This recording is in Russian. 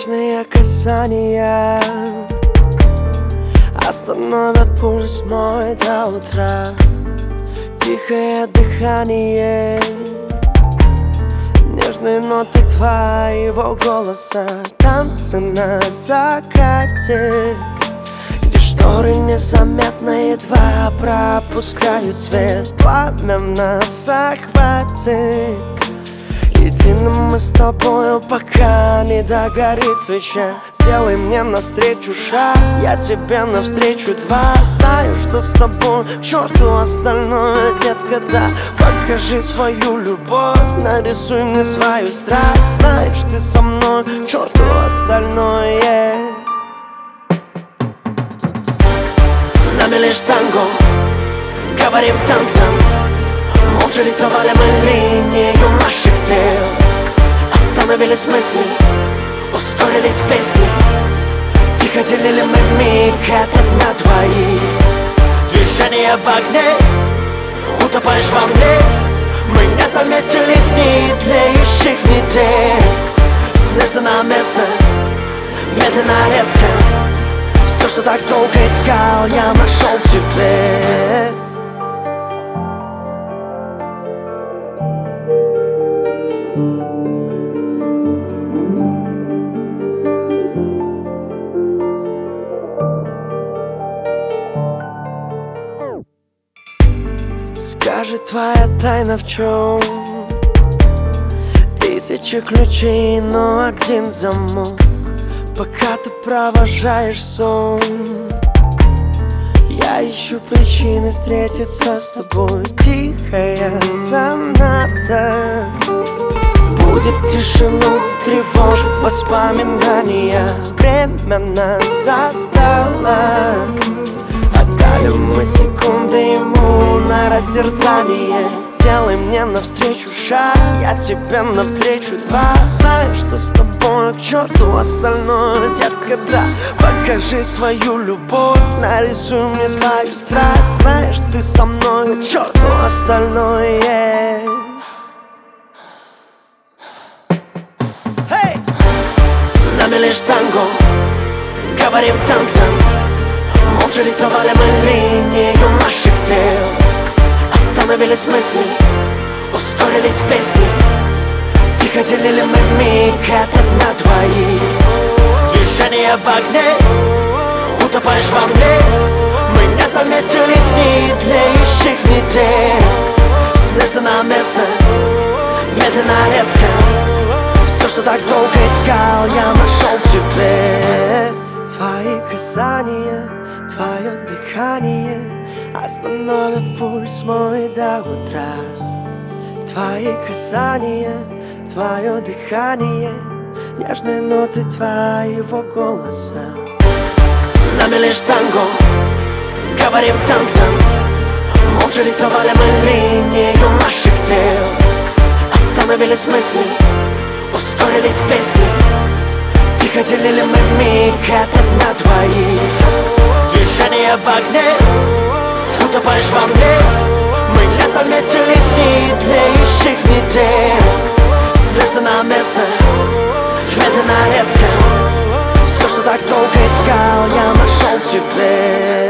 Нежные касания остановят пульс мой до утра. Тихое дыхание, нежные ноты твоего голоса, танцы на закате, где шторы незаметно едва пропускают свет. Пламя в нас захватит, единым мы с тобою, пока не догорит свеча. Сделай мне навстречу шаг, я тебе навстречу два. Знаю, что с тобой к черту остальное, детка, да. Покажи свою любовь, нарисуй мне свою страсть. Знаешь, ты со мной, к черту остальное. С нами лишь танго, говорим танцем. Молча рисовали мы линию наших тел. Остановились мысли, ускорились песни. Тихо делили мы миг этот на двоих. Движение в огне, утопаешь во мне. Мы не заметили дни тлеющих недель. С места на место, медленно, резко. Все, что так долго искал, я нашел в тебе. Скажи, твоя тайна в чем? Тысячи ключей, но один замок. Пока ты провожаешь сон, я ищу причины встретиться с тобой. Тихая соната будет тишину тревожить воспоминания. Время нас застало, отдали мы секунды ему на растерзание. Сделай мне навстречу шаг, я тебе навстречу два. Знаешь, что с тобой, к черту остальное, детка, да. Покажи свою любовь, нарисуй мне свою страсть. Знаешь, ты со мной, к черту остальное. Hey! С нами лишь танго, говорим танцем. Молча рисовали мы линию наших тел. Остановились мысли, ускорились песни. Тихо делили мы миг этот на двоих. Движение в огне, утопаешь во мне. Мы не заметили дни тлеющих недель. С места на место, медленно, резко. Все, что так долго искал, я нашел в тебе. Твои касания, твое дыхание остановят пульс мой до утра. Твои касания, твое дыхание, нежные ноты твоего голоса. С нами лишь танго, говорим танцем. Молча рисовали мы линию наших тел. Остановились мысли, ускорились песни. Тихо делили мы миг этот на двоих. Движение в огне, утопаешь во мне. Мы не заметили дни тлеющих недель. С места на место, медленно, резко. Все, что так долго искал, я нашел в тебе.